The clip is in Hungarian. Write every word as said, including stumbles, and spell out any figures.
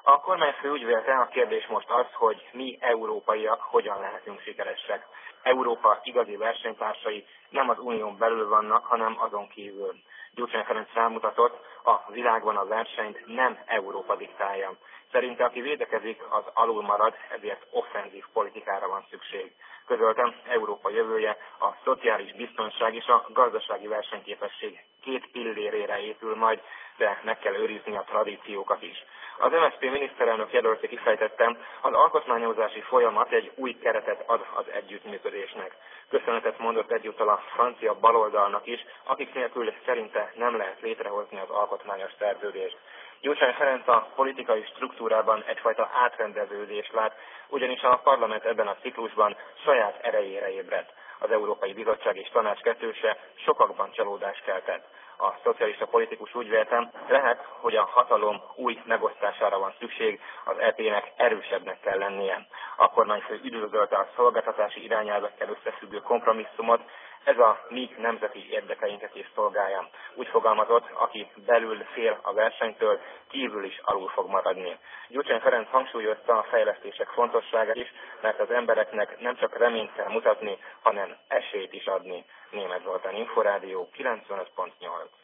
A kormányfő úgy vélte, a kérdés most az, hogy mi európaiak hogyan lehetünk sikeresek. Európa igazi versenytársai nem az unión belül vannak, hanem azon kívül. Gyurcsány Ferenc rámutatott, a világban a versenyt nem Európa diktálja. Szerinte aki védekezik, az alul marad, ezért offenzív politikára van szükség. Közöltem, Európa jövője a szociális biztonság és a gazdasági versenyképesség két pillérére épül majd, de meg kell őrizni a tradíciókat is. Az em es zé pé miniszterelnök jelöltje kifejtettem, az alkotmányozási folyamat egy új keretet ad az együttműködésnek. Köszönetet mondott egyúttal a francia baloldalnak is, akik nélkül szerinte nem lehet létrehozni az alkotmányos szerződést. Gyurcsány Ferenc a politikai struktúrában egyfajta átrendeződést lát, ugyanis a parlament ebben a ciklusban saját erejére ébredt. Az Európai Bizottság és Tanács kettőse sokakban csalódást keltett. A szocialista politikus úgy véltem, lehet, hogy a hatalom új megosztására van szükség, az é pének erősebbnek kell lennie. A kormányfő üdvözölte a szolgáltatási irányelvekkel összefüggő kompromisszumot, ez a mi nemzeti érdekeinket is szolgálja. Úgy fogalmazott, aki belül fél a versenytől, kívül is alul fog maradni. Gyurcsány Ferenc hangsúlyozta a fejlesztések fontosságát is, mert az embereknek nem csak reményt kell mutatni, hanem esélyt is adni. Németh Zoltán, Inforádió kilencvenöt pont nyolc.